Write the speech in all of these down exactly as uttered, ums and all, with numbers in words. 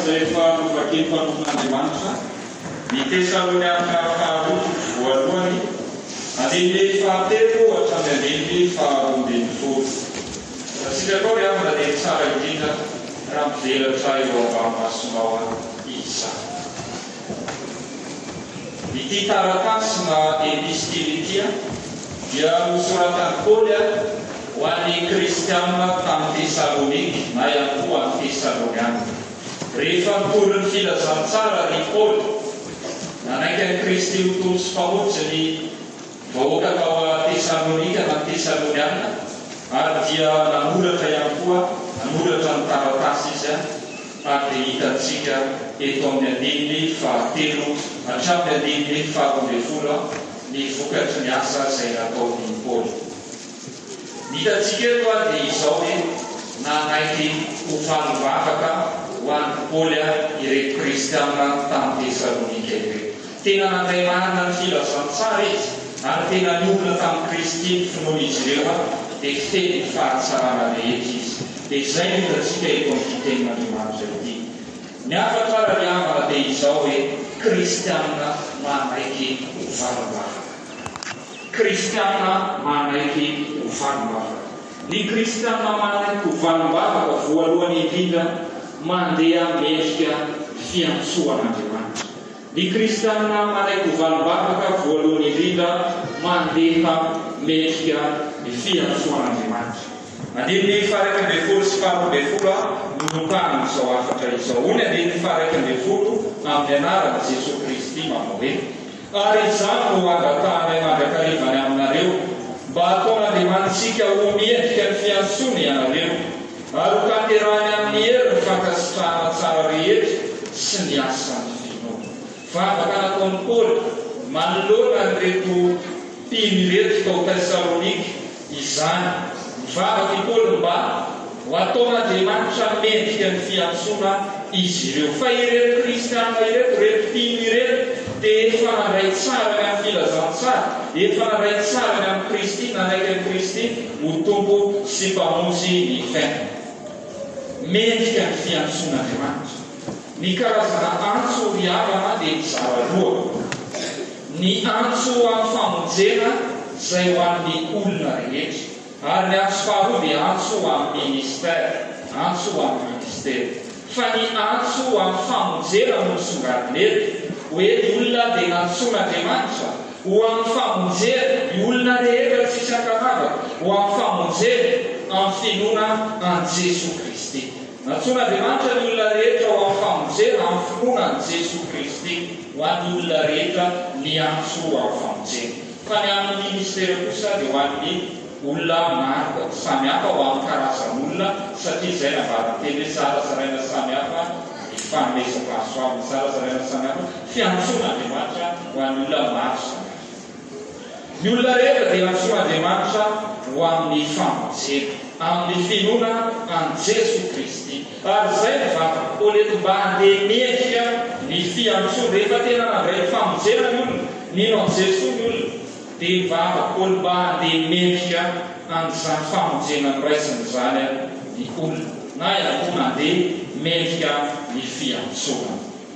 izay efa novakeny mpanompon'Andriamanitra ny Tesaloniana faharoa voalohany andininy fahatelo hatramin'ny andininy faharoa ambin'ny folo. Asika koa ry amina dia tsara indrindra raha mivelatra eo ambanimasonao izany. Ity taratasina epistility dia nosoratany Paoly ho an'ny kristianina tamin'ny Tesalonika na ihany koa amin'ny Tesaloniana. Rehefa nitory ny filazantsara ry Paoly nanaiky ny Kristy ho tolo sy mpamonjy ny vahoaka tao Tesalonika na Tesaloniana, ary dia namoratra ihany koa namoratra ny taratasy izy ary dia hitantsika eto amin'ny andininy fahatelo hatramin'ny andininy faharoa ambin'ny folo ny vokatry ny asa izay nataon'ny Paoly. Hitantsika eto dia izao hoe nanaiky ho valom-bavaka ho an'ny Paoly ireto kristianina tamin'ny Tesalonika ireto. Tena nandray marina ny filazantsara izy ary tena niomina tamin'ny Kristy ny finoana izy ireo dia fiteny ny fahatsarana rehetra izy. Dia izay no hitantsika eto amin'ny fitenin'Andriamanitra ity. Ny afatsara ny amana dia izao hoe kristianina manaiky ho valom-bavaka. Kristianina manaiky ho valom-bavaka. Ny kristianina manaiky ho valom-bavaka voalohany indrindra mandeha mendrika fiantsoan'Andriamanitra. Ny kristianina manaiky ho valom-bavaka voalohany indrindra mandeha mendrika fiantsoan'Andriamanitra. Andininy faha iraika ambin'ny folo sy faharoa ambin'ny folo nonontany izao afatra izao. Ony andininy faha iraika ambin'ny folo amin'ny anaran'i Jesosy Kristy manao hoe: ary izany no angatahana mandrakariva aminareo mba ataon'Andriamanitsika ho miendrika ny fiantsoana ianareo ary ho tanterahany amin'ny hery ny fankasitrahana tsara rehetra sy ny asan'ny finoana. Vavaka nataon'ny Paoly manoloana nyreto mpino reto tao Tesalonika izany. Mivavaka i Paoly mba ho ataon'Andriamanitra mendrika ny fiantsoana izy ireo. Fa ireto kristianina ireto, reto mpino ireto dia efa nandray tsara ny amin'ny filazantsara, efa nandray tsara ny amin'ny Kristy, nanaiky ny Kristy ho tompo sy mpamonjy ny fiainana. Mendrika ny fiantsoan'Andriamanitra. Ny karazana antso ry havana dia mizara roa. Ny antso amin'ny famonjena izay ho an'ny olona rehetra, ary ny antso faharoa dia antso amin'ny ministera, antso amin'ny ministera. Fa ny antso amin'ny famonjena no misongadina eto hoe ny olona dia nantsoan'Andriamanitra ho amin'ny famonjena, ny olona rehetra tsy isan-kanavaka ho amin'ny famonjena amin'ny finoana an' Jesosy Kristy. Nantsoan'Andriamanitra ny olona rehetra ho amin'ny famonjena amin'ny finoana an' Jesosy Kristy, ho an'ny olona rehetra ny antso amin'ny famonjena. Fa ny amin'ny ministera kosa dia ho an'ny olona maro samihafa ho amin'ny karazan'olona, satria izay navaran-teny hoe tsara tsaraina samihafa ny fanomezam-pahasoavana, tsara tsaraina samihafa fiantsoan'Andriamanitra ho an'ny olona maro samihafa. Ny olona rehetra dia antsoan'Andriamanitra ho amin'ny famonjena, amin'ny finoana an' Jesosy Kristy. Ary izay mivavaka Paoly eto mba handeha mendrika ny fiantsoana. Rehefa tena nandray ny famonjena ny olona, nino an' Jesosy ny olona, dia mivavaka Paoly mba handeha mendrika an'izany famonjena noraisiny izany ny olona, na ihany koa mandeha mendrika ny fiantsoana.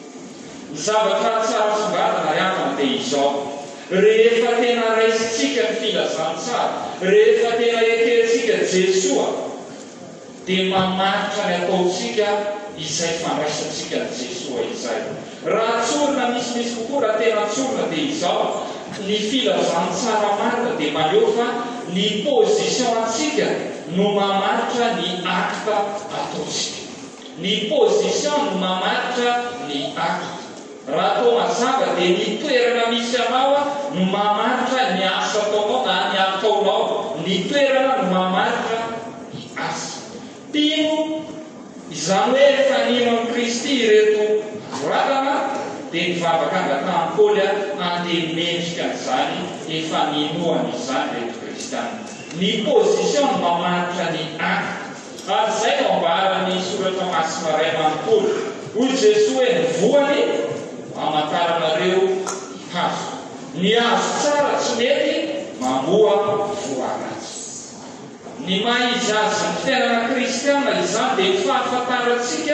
Ny zavatra tsara songadina ry havana dia izao: rehefa tena raisitsika ny filazantsara, rehefa tena ekentsika Jesoa, dia mamaritra ny ataontsika izay fandraisantsika ny Jesoa izay. Raha tsorina misimisy kokoa, raha tena tsorina dia izao: ny filazantsara marina dia maneho fa ny position antsika no mamaritra ny akta ataontsika. Ny position no mamaritra ny akta. Raha atao mazava dia ny toerana misy anao no mamaritra ny asa ataonao na ny ataonao. Ny toerana no mamaritra ny asa. Mpino izany hoe efa nino amin'ny Kristy ireto ravana dia nivavaka angatahany Paoly handeha mendrika an'izany, efa ninoana izany reto kristianina. Ny position no mamaritra ny akta. Ary izay no ambarany soratra masina iray amin'ny Paoly: hoy Jesosy hoe ny voany amantaranareo hazo. Ny hazo tsara tsy mety mamoa voaratsy. Ny maha izy azy ny fiainana kristianina izany dia fahafantarantsika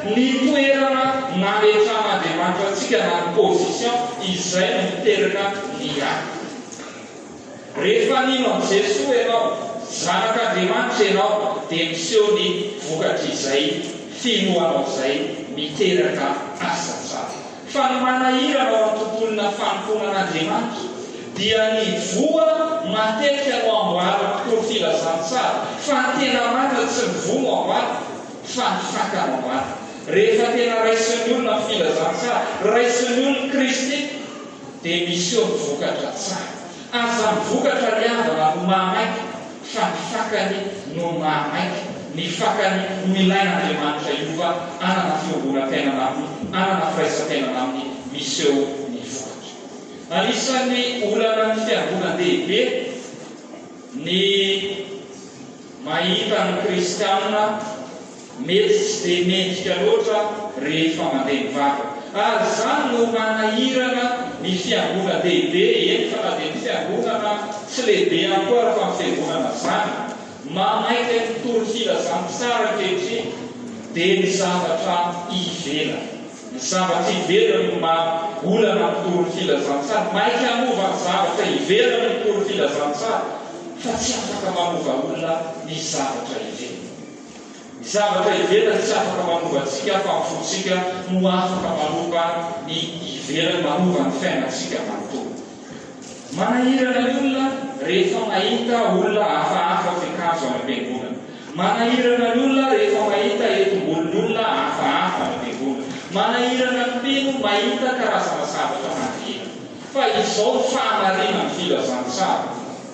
ny toerana nametran'Andriamanitra antsika na ny position izay no miteraka ny ahy. Rehefa nino an' Jesosy ianao, zanak'Andriamanitra ianao, dia miseho ny vokatra izay finoanao izay miteraka asa tsara. Fa ny manahirana ao amin'ny tontolona fanomponan'Andriamanitra dia ny voa matetika no amboarina tory filazantsara, fa ny tena marina tsy ny voa no amboarina, fa ny faka no amboarina. Rehefa tena raisin'ny olona ny filazantsara, raisin'ny olona Kristy, dia miseho ny vokatra tsara. Aza ny vokatra ny avana no mahamaiky, fa ny fakany no mahamaiky. Ny fakany no ilain'Andriamanitra iova anana fiombonan-tenana aminy, anana firaisan-tenana aminy, miseho ny vokatra. Anisan'ny olana ny fiangonan-dehibe ny mahita ny kristianina mety tsy dia mendrika loatra rehefa mandeha mivavaka. Ary zany no manahirana ny fiangonan-dehibe eny fa na dia ny fiangonana tsy lehibe ihany koa rehefa ny fiangonana zany mamaiky ny tory filazantsara ankehitriny dia ny zavatra ivelana. Ny zavatra ivelana no maolana ny tory filazantsara. Maiky hamova ny zavatra ivelana ny tory filazantsara, fa tsy afaka mamova olona ny zavatra ivelana. Ny zavatra ivelana tsy afaka mamova antsika, fa ny fotsika no afaka mamova ny ivelana, mamova ny fiainantsika manontolo. Manahirana ny olona rehefa mahita olona hafahafa fiakazo any am-piangonana. Manahirana ny olona rehefa mahita etom-bolon'olona hafahafa any am-piangonana. Manahirana ny mpino mahita karazana zavatra manahirana. Fa izao ny fahamarina ny filazantsara.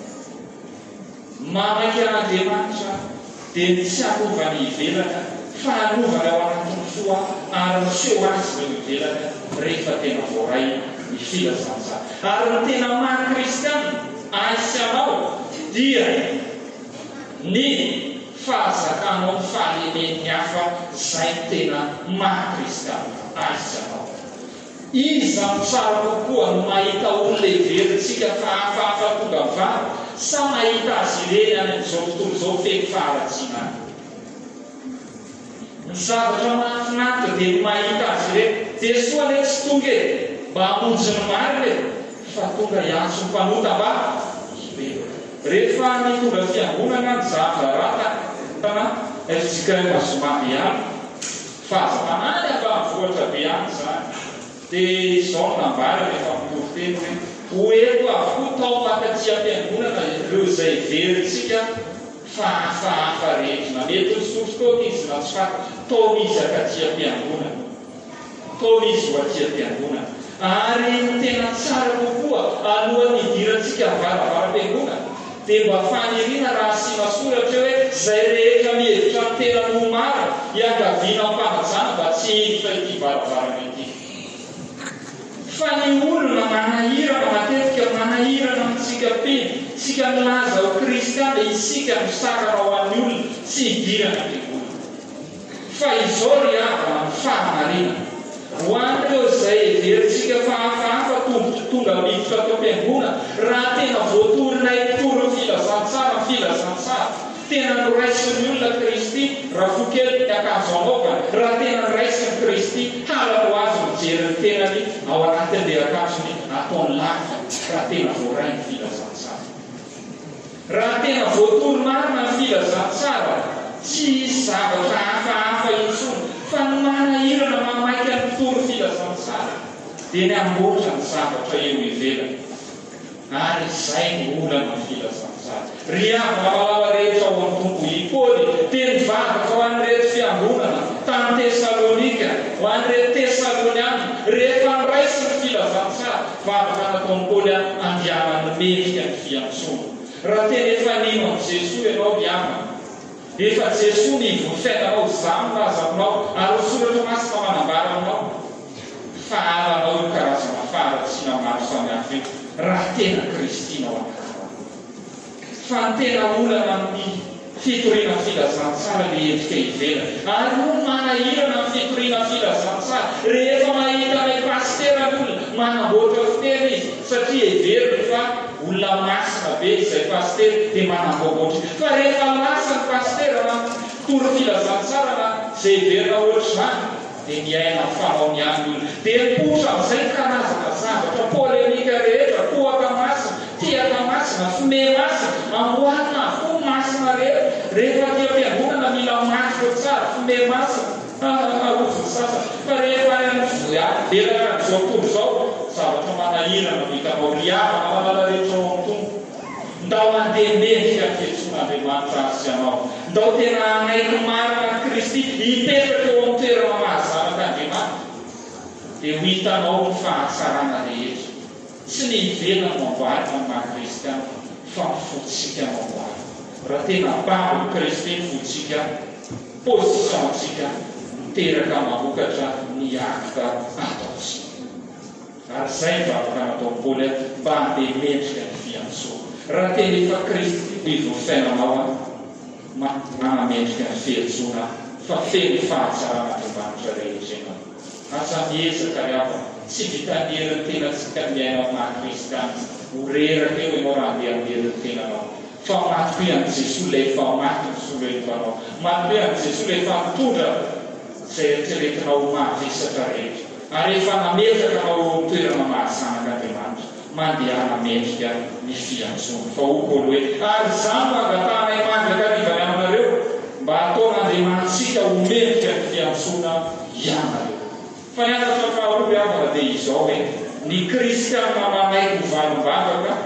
Mamaiky an'Andriamanitra dia tsy hanova ny ivelana, fa hanovana ao anatin'ny soa ary miseho azy ireo ivelana rehefa tena voaray ny filazantsara. Ary ny tena maha-kristiana aisanao dia ny fahazakanao ny fahalemeny hafa izay ny tena maha-kristiana aisanao. Iza no tsara kokoa no mahita olona iverintsika fa hafahafa tonga mivavaka, sa mahita azy ireny any amin'izao tontolo izao feno faharatsiana any? Ny zavatra mahafinaritra dia mahita azy ireny. Jesosy aleha tsy tonga e mba hamonjy ny marina e, fa tonga hiantso ny mpanota-ba ibe. Rehefa ny tonga fiangonana ny zavatra rata tana fitsika masomaby ihany, fahazamanany ambanivohitra be ihany zany. Dia izao nambara rehefa mitoroteny hoe hoeto avokoa tao makaty am-piangonana ireo izay iverintsika fa hafahafa rehetra. Na mety ny sory tao izy na tsy fata, tao izy akaty am-piangonana, tao izy ho aty am-piangonana. Ary ny tena tsara kokoa alohan'ny idirantsika varavara-piangonana dia mba faniriana raha asiana soratra hoe izay rehetra mihevitra ny tena no mara hiangaviana am-panajana mba tsy hiditra ity varavarana ity. Fa ny olona manahirana matetika manahirana amintsika piny, tsika milaza ho kristiana, isika misakana ho an'ny olona tsy hidirana am-piangonana. Fa izao ry havana ny fahamarina ho an'ireo izay heverintsika fa hafahafa tonga miditra tao am-piangonana, raha tena voatorinay tory filazantsara filazantsara, tena noraisin'ny olona Kristy raha fokely akanjo anaovana, raha tena noraisin'ny Kristy halako azy mijery ny tenany ao anatin'ilay akanjony ataony lafika, raha tena voaray ny filazantsara. Raha tena voatory marina ny filazantsara, tsy zavatra hafahafa intsony, fa ny manahirana mamaiky amin'ny tory filazantsara dia ny amboatra ny zavatra eo ivelana. Ary izay ny olana ny filazantsara. Ry havana mahalala rehetra ao amin'ny tombo i Paoly dia nivavaka ho an'ireto fiangonana tany Tesalonika, ho an'ireto Tesaloniana, rehefa niraisy ny filazantsara, vavaka nataon'i Paoly andianany mendrika ny fiantsoana. Raha tena efa nino amin'ny Jesosy ianao miamana, efa Jesosy ny voafiainanao izany lazanao, ary soratra masina manambara aminao fa alanao io karazana faharatsiana maro samihafa io raha tena kristinao ankahy. Fa ny tena olana amin'ny fitoriana filazantsara le endrika ivelana. Ary no manahirana amin'ny fitoriana filazantsara rehefa mahita ilay pastera olona manamboatra fiteny izy, satria heveriny fa olona masina be izay pastera dia manamboatra. Fa rehefa lasa ny pastera na tory filazantsara na izay heverina ohatr'izany dia miaina fanao ny an'olona dia mipotra amin'izay karazana zavatra polemika rehetra toaka masina tiaka masina fome masina amboarina fo masina rehetra rehefa tia mpiangonana mila masina tsara fome masina arozony sasa fa rehefa belaka n'izao tontolo izao zavatra manahirana vitanao riavana malala rehetra ao amin'ny tombo ndao andeha mendrika fiantsoan'Andriamanitra azy ianao ndao tena anaiky marina Kristy hipetraka eo amin'ny toerana mahazanak'Andriamanitra dia ho hitanao ny fahatsarana rehetra tsy ny ivelana mamboarina ny maha-kristiana fa ny fotsika mamboarina raha tena babo Kristy ny fotsika positiontsika miteraka mahokatra ny akta ataotsika ary izay mivavaka nataon'ny Paoly mba handeha mendrika ny fiantsoana raha tena efa Kristy ivofiainanao manamendrika ny fiantsoana fa feno fahatsarana-Andriamanitra rehetra ianao asa miezaka rehafa tsy vitaniriny tena tsika miaina maha-kristiana ho reraka eo ianao raha handeha aniriny tenanao fa maty an' Jesosy ilay efa maty ny soloentanao maty an' Jesosy ilay efa mitondra izay eritreretinao mahavesatra rehetra ary efa nametraka nao toerana mahasanak'Andriamanitra mandeha namendrika ny fiantsoana fa ho Paoly hoe ary izany mangatana mandraka rivany aminareo mba ataon'Andriamanitsika ho mendrika ny fiantsoana ianareo fa ny antatra faharoa avana dia izao hoe ny kristiana manaiky ho valim-bavaka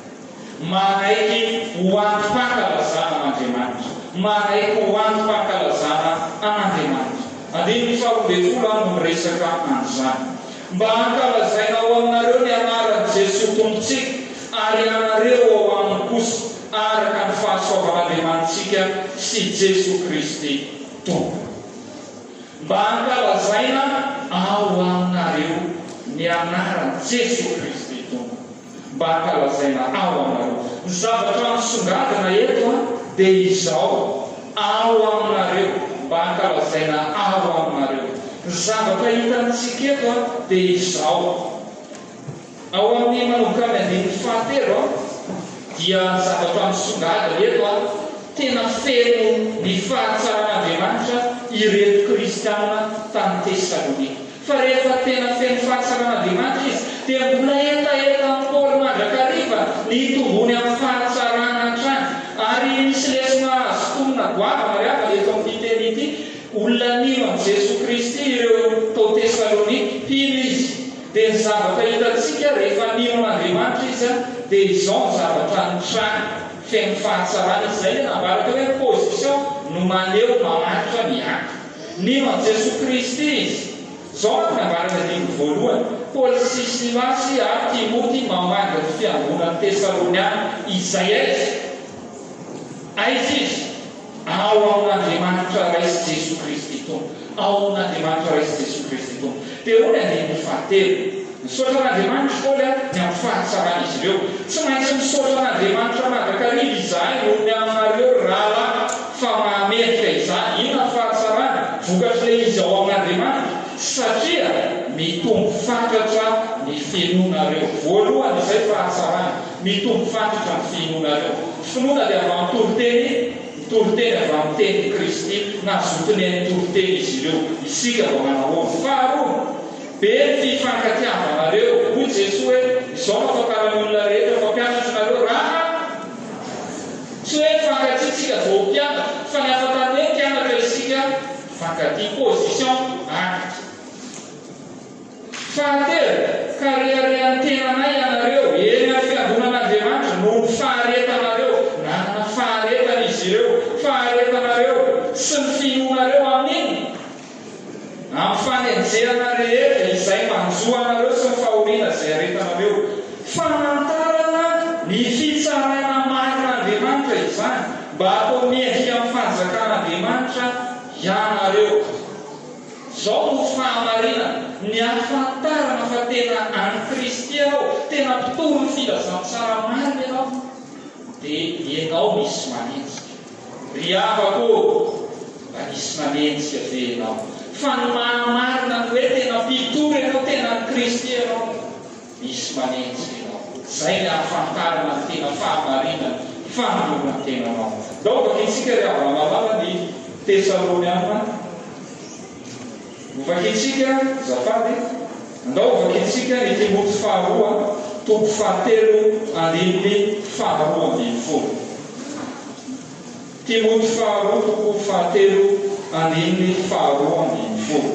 manaiky ho antom-pankalazana an'Andriamanitra manaiky ho antom-pankalazana an'Andriamanitra andiny faharoambin'ny folo no miresaka an'izany mba hankalazaina ao aminareo ny anaran'i Jesosy tompontsika ary anareo ao aminy kosa araka ny fahasoavan'Andriamanitsika sy Jesosy Kristy tompo mba hankalazaina ao aminareo ny anaran'i Jesosy Kristy tompo mba hankalazaina ao aminareo ny zavatra misongadina eto dia izao ao aminareo mba hankalazaina ao aminareo ny zavatra hitantsika eto dia izao ao amin'ny manomboka amin'ny andininy fahatelo dia zavatra misongadina eto tena feno ny fahatsara'Andriamanitra ireto kristiana tany Tesalonika fa rehefa tena feno fahatsara'Andriamanitra izy dia mbola etaeta amin'ny Paoly mandrakariva ny tombony amin'ny fahatsarana hatrany ary misy lesona azo tomona goavana rehefa eto amin'ny teny ity olona nino amin'i Jesosy Kristy ireo tao Tesalonika mpino izy dia ny zavatra hitantsika rehefa nino an'Andriamanitra izy dia izao ny zavatra ny trany feno fahatsarana izay ny nambaraka hoe position no maneho mamaritra ny akta nino amin'i Jesosy Kristy izy izao ny nambaraka dimy voalohany Paoly sy Silasy ary Timoty mamanga ny fiangonan'ny Tesaloniana izay aiza aiza izy ao amin'Andriamanitra raisy Jesosy Kristy tompo ao amin'Andriamanitra raisy Jesosy Kristy tompo dia hoy ny andininy fahatelo misaotra an'Andriamanitra Paoly ny amin'ny fahatsarana izy ireo tsy maintsy misaotra an'Andriamanitra mandrakariva izahay no ny aminareo rahala fa mahamendrika izany ina fahatsarana vokatra ilay izy ao amin'Andriamanitra satria mitombo fatratra ny finoanareo voalohany izay fahatsarana mitombo fatratra ny finoanareo finoana dia avy amin'ny toroteny toroteny avy amin'ny teny Kristy nazotony any toroteny izy ireo isika vao manahoana faharoa be ny fifankatiavanareo hoy Jesosy hoe izao mafakarany olona rehetra fa mpianatrareo raha tsy hoe mifankatia vao mpianatra fa ny afatany hoe mpianatra isika mifankatia position akta fahatelo ka reharehan'ny tenanay ianareo eny amin'ny fiangonan'Andriamanitra no ny faharetanareo nanana faharetana izy ireo faharetanareo sy ny finoanareo amin'iny amin'ny fanenjehana rehetra izay manjoanareo sy ny fahoriana izay aretanareo fanantarana ny fitsaraina marin'Andriamanitra izany mba atao mendrika amin'ny fanjakan'Andriamanitra ianareo izao no fahamarina ny ahafantarana fa tena any Kristy ao tena mpitoro ny filazantsara marina ianao dia ianao misy manenjika ry havako mba misy manenjika ve ianao fa ny mahamarina ny hoe tena mpitoro ianao tena ny Kristy ianao misy manenjika ianao izay ny ahafantarana ny tena fahamarina fanolona ny tenanao dao bakitsika ry havana malala ny Tesaloniana ovakitsika zafady andao ovakitsika ny Timoty faharoa toko fahatelo andininy faharoa ambin'ny folo. Timoty faharoa toko fahatelo andininy faharoa ambin'ny folo.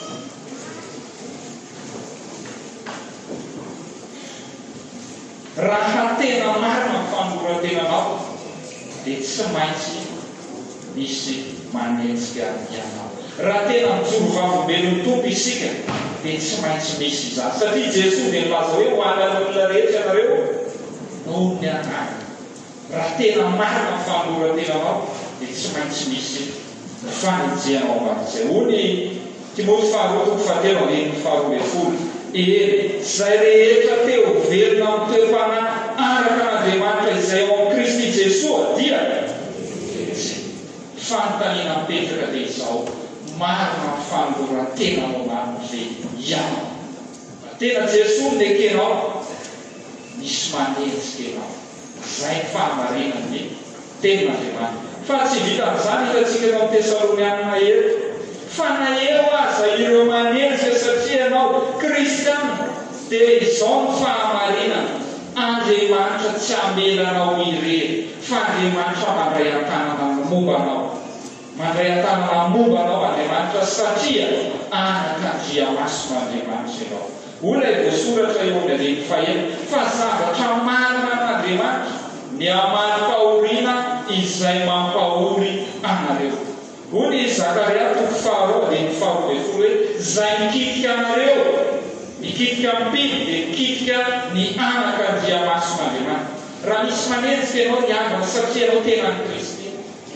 Raha tena marina fanorantenanao dia tsy maintsy misy manenjika ianao. Raha tena mijoro vavolombelon'ny Tompo isika dia tsy maintsy misy izany, satria Jesosy dia milaza hoe ho an'ny olona rehetra ianareo noho ny anarana. Raha tena marina fanorantenanao dia tsy maintsy misy fanejenao amin'izay. Hoy Timoty faharoa toko fahatelo andininy faharoa ambin'ny folo. Eny, izay rehetra teo velona amin'ny toepana araka an'Andriamanitra izay ao amin'ny Kristy Jesosy dia fanontaniana mipetraka dia izao, marina fanoloran-tenanao amin'izay ianao. Tena Jesosy no ekenao, misy manenjika ianao. Izay fahamarinan'ny tenin'Andriamanitra. Fa tsy vitan'izany hitantsika tao amin'ny Tesalonianina eto. Fa na eo aza ireo manenjika satria ianao kristiana dia izao ny fahamarinana. Andriamanitra tsy hamelanao irery, fa Andriamanitra mandray an-tanana mombanao. Mandray an-tanana mombanao Andriamanitra satria anakan-driamason'Andriamanitra ianao. Hoy ilay voasoratra eo amin'ny andininy fahaenina, fa zavatra marina an'Andriamanitra ny amam-pahoriana izay mampahory anareo. Hoy ny Zakaria toko faharoa andininy faharoa ambin'ny folo hoe izay mikitika anareo, mikitika ampiny dia mikitika ny anakan-driamason'Andriamanitra. Raha misy manenjika ianao niambana satria ianao tena ny Kristy,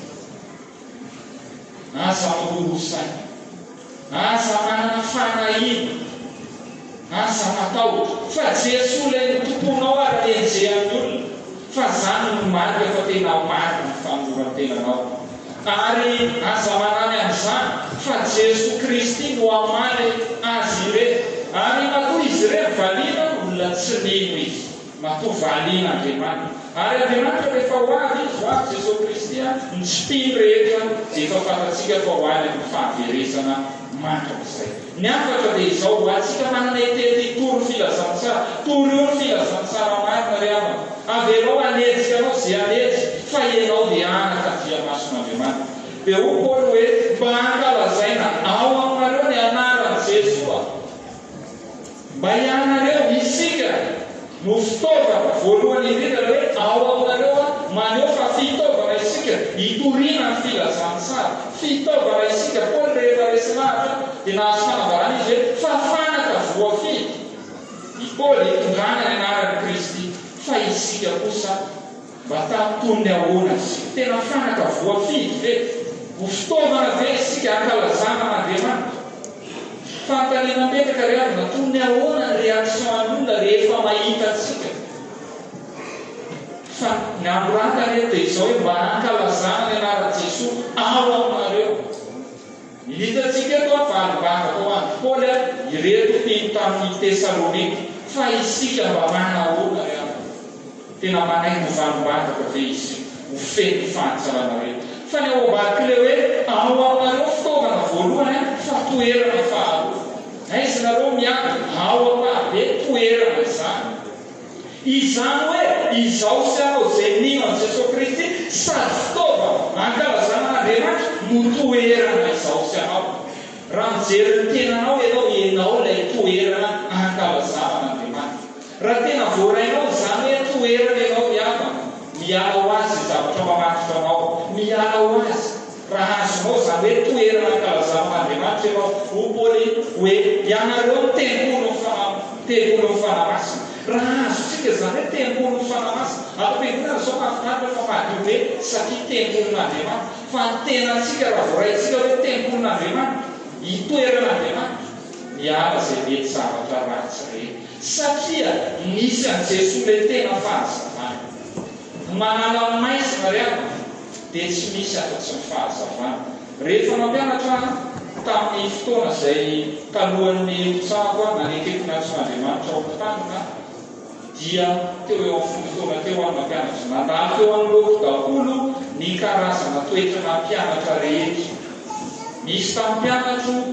aza mahorosaina, aza manana fanahina, aza matahotra fa Jesosy ilay tomponao ary enjehan'ny olona, fa izany no marika fa tena marina ny fanorantenanao. Ary aza manany amin'izany fa Jesosy Kristy no amaly azy ireny, ary matoa izy ireny valiana olona tsy nino izy, matoa valiana Andriamanitra. Ary Andriamanitra rehefa ho avy izy ho avy Jesosy Kristy ny tsipiny rehetra dia efa fantatsika fa ho avy amin'ny fahaverezana mandrakizay. Ny afatra dia izao ho atsika manana etety toro filazantsara, toro io ny filazantsara marina ry amana. Avelao anenjika anao izay anenjy fa ianao dia anakan-driamason'Andriamanitra. Dia hoy Paoly hoe mba hankalazaina ao aminareo ny anaran'i Jesosy, mba ianareo isika no fitaovana voalohany indrindra hoe ao aminareo maneho fa fitaovana isika hitoriana ny filazantsara, fitaovana isika. Paoly rehefa resy lavitra dia nahazo fanambarana izy hoe fa fanaka voafidy. I Paoly hitondrana ny anaran'i Kristy, fa isika kosa mba taton'ny ahoana isika, tena fanaka voafidy ve, ho fitaovana ve isika hankalazana an'Andriamanitra. Fanontaniana mipetraka ry avy, naton'ny ahoana ny réaction an'olona rehefa mahita antsika. Fa ny amoraka reto dia izao hoe mba hankalazana ny anaran'i Jesosy ao aminareo. Hitantsika eto avalibanga tao andro Paoly ireto teny tamin'ny Tesalonika, fa isika mba manahoana ry avy. Tena manaingo valibangaka ve isika ho feno fantsarana reto. Fa ny ao ambadiky le hoe ao aminareo fitaovana voalohany fa toerana faharoa. Aiza nareo miady ao amabe toerana izany. Izany hoe izao sy anao izay nino an'i Jesosy Kristy sady fitaovana hankalazana an'Andriamanitra no toerana izao sy anao. Raha mijery ny tenanao ianao, ianao ilay toerana hankalazana an'Andriamanitra. Raha tena voarainao izany hoe toerana ianao miama, miala ho azy zavatra mamatotra anao, miala ho azy. Raha azonao izany hoe toerana hankalazana an'Andriamanitra ianao. Ho Paoly hoe ianareo ny tempolo ny fanamasina. Raha azontsika izany hoe tempolo ny fanamasina, ampianarana izao mahafinaritra fa madio be satria tempolon'Andriamanitra. Fa ny tenantsika raha voaraintsika hoe tempolon'Andriamanitra, itoeran'Andriamanitra, miala izay mety zavatra ratsy rehetra. Satria nisy an'i Jesosy ilay tena fahazavana. Manala maizina ry amana dia tsy misy afa-tsy ny fahazavana. Rehefa mampianatra tamin'ny fotoana izay talohan'ny tsako nanekeko natsoan'Andriamanitra ao ampotanina, dia teo eo amin'ny fotoana teo any mampianatra. Nandalo teo amin'iloko daholo ny karazana toetra nampianatra rehetra. Misy tamin'ny mpianatro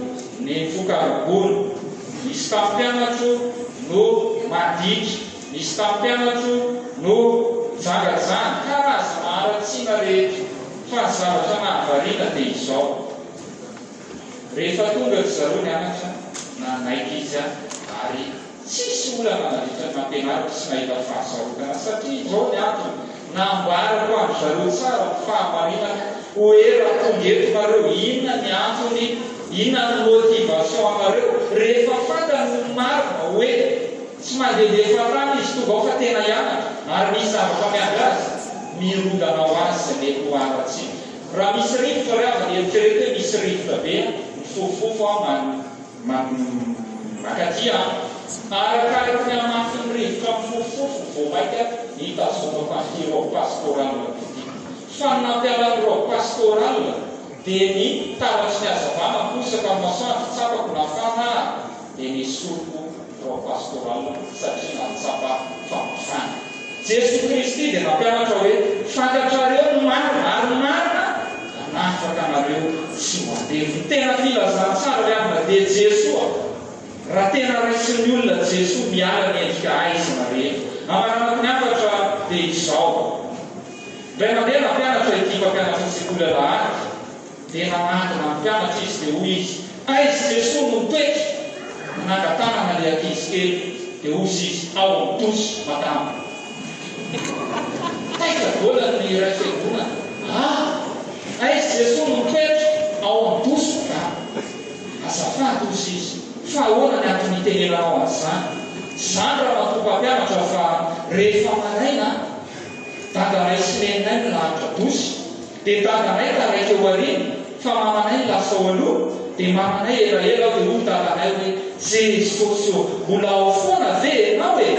ny fokarobony, misy tampampianatro no maditra, misy tampampianatro no jangajanga, karazana aratsiana rehetra. Fa ny zavatra nahavariana dia izao. Rehefa tonga ry zareo nianatra na naiky izy ary tsisy olana nandritra nampianariko sy nahita fahasarotana satria izao ny antony nambarako amin'ny zareo tsara fahamarinana hoe raha tonga eto nareo inona ny antony, inona ny motivation anareo rehefa fantany marina hoe tsy mandehandeha fahatany izy tonga ao fa tena hianatra ary misy zavatra miandry azy mirondana ho azy mety ho aratsy. Raha misy rivotra ry avy eritrereto hoe misy rivotra be mifofofo makaty arakaraka ny amafin'ny rivotra mifofofo vao maika hitazomako an'ity robe pastorale ity. Fa ny nampialany robe pastorale dia ny taratry ny hazavana posaka amin'ny masoandro tsapako na fana dia ny soroko robe pastorale satria natsapa famafana. Jesosy Kristy dia nampianatra hoe fantatrareo ny marina ary marina anafaka anareo tsy mandevy. Tena filazana tsara ry amina dia Jesosy raha tena raisin'ny olona Jesosy miala ny endrika aizina rehetra. Amaranako ny afatra dia izao. Ray mandeha nampianatra ity mpampianatra sekoly alahady dia namantina nampianatra izy dia hoy izy aizy Jesosy no mitoetra nangatanana ilay ankizy kely dia ozy izy ao amin'ny tosy matamo. Taika vola ny iray fiangonana. Ah, aizy Jesosy no mitoetra ao amin'ny tosy matamo. Azafady ozy izy. Fa ahoana ny antony itenenanao an'izany? Zany raha matom-pampianatra fa rehefa maraina dadanay sy neninay no lahatra tosy dia dadanay taraiky eo ariny fa mamanay lasa ao aloha dia mamanay elaela dia hoy dadanay hoe Jesosy io mbola ao foana ve ianao e?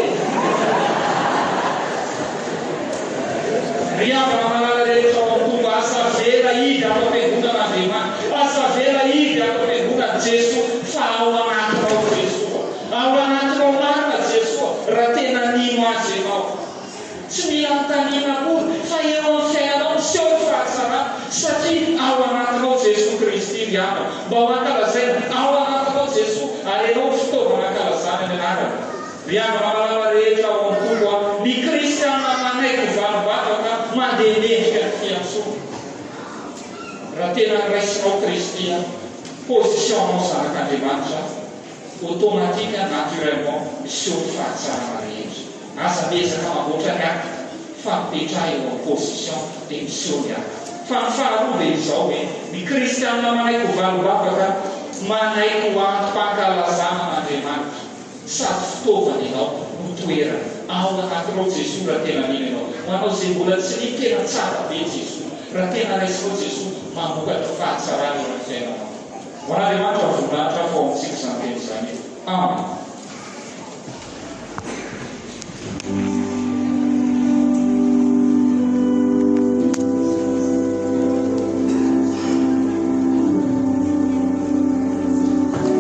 Ry havana malala rehetra ao amponga asa vera idy ato am-piangonan'Andriamanitra, asa vera idy ato am-piangonan'i Jesosy fa ao anatinao Jesosy, ao anatinao marina Jesosy raha tena nino azy ianao. Tsy mila mitaniana akory fa eo amin'ny fiainanao miseho ny fahatsarana satria ao anatinao Jesosy Kristy ry havana. Mba ho ankalazaina ao anatinao Jesosy ary ianao fitaovana ankalazana ny anarana. Ry havana malala rehetra ao amponga ny kristiana manaiky valom-bataka mandeha mendrika ny fiantsoana. Raha tena raisinao Kristy positionnao zanak'Andriamanitra automatique naturellement miseho ny fahatsarana rehetra. Aza bezaka mahoatra ny aka fa mipetraha eo amin'ny position dia miseho ny aka. Fa ny faharoa dia izao hoe ny kristiana manaiky valom-bataka manaiky ho antom-pankalazana n'Andriamanitra sady fitaovana ianao no toerana ao anatinao Jesosy raha tena mino ianao. Manao izay mbola tsy ny tena tsara be Jesosy raha tena raisinao Jesosy mamokatra fahatsarana eo amin'ny fiainanao. Ho an'Andriamanitra voninahitra fao amintsika izany teny izany. Amen.